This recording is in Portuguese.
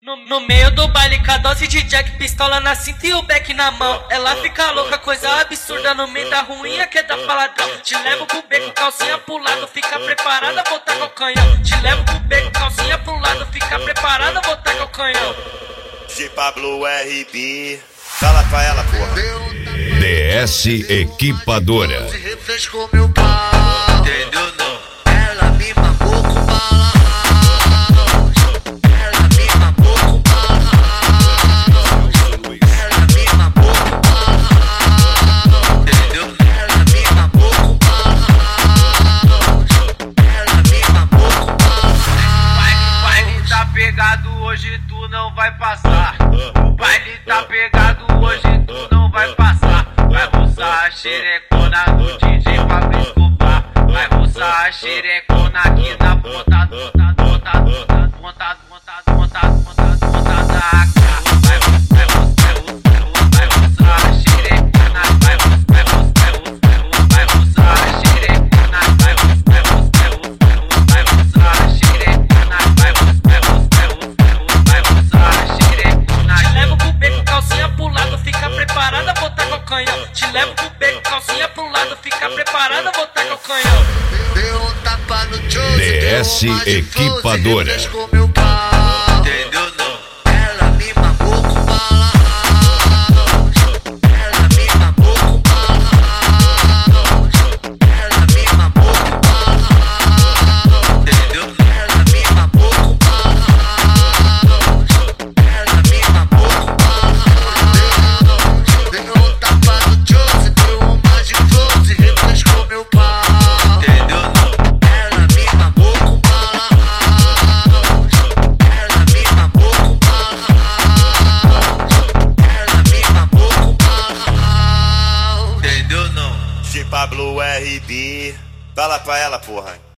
No meio do baile, com a dose de Jack, pistola na cinta e o beck na mão. Ela fica louca, coisa absurda, no meio da ruinha que dá paladão. Te levo pro beco, calcinha pro lado, fica preparada, botar com o canhão. Te levo pro beco, calcinha pro lado, fica preparada, botar com o canhão. G Pablo RB, fala pra ela, porra. DS Equipadora. Se refrescou meu pau, Entendeu não? ela me mamou com bala. Ela me mamou com bala. Ela me mamou com bala. Entendeu? Ela me mamou com bala. Ela me mamou com bala. O baile tá pegado, hoje tu não vai passar. O baile tá pegado, hoje tu não vai passar. Vai roçar a xerecona do DJ Pablo Escobar. Vai roçar a xerecona aqui na ponta da AK. Vai roçar a xerecona, vai roçar a xerecona, vai roçar a xerecona, vai roçar a xerecona. Te levo pro beco, calcinha pro lado, fica preparada, botar com o canhão. Te levo pro beco, calcinha pro lado, fica preparada, botar com o canhão. Deu um tapa no Joe, DS deu uma de Equipadora. flow, se refrescou meu pau. Entendeu não? Ela me mamou com bala. Ela me mamou com bala. Ela me mamou com bala. Entendeu? Ela me mamou com bala. Ela me mamou com bala. Deu um tapa no Joe, deu uma de flow, se refrescou meu pau. Entendeu não? Ela me mamou com bala. Ela me mamou com bala. Ela me mamou com bala. Entendeu não? G Pablo RB, fala pra ela, porra.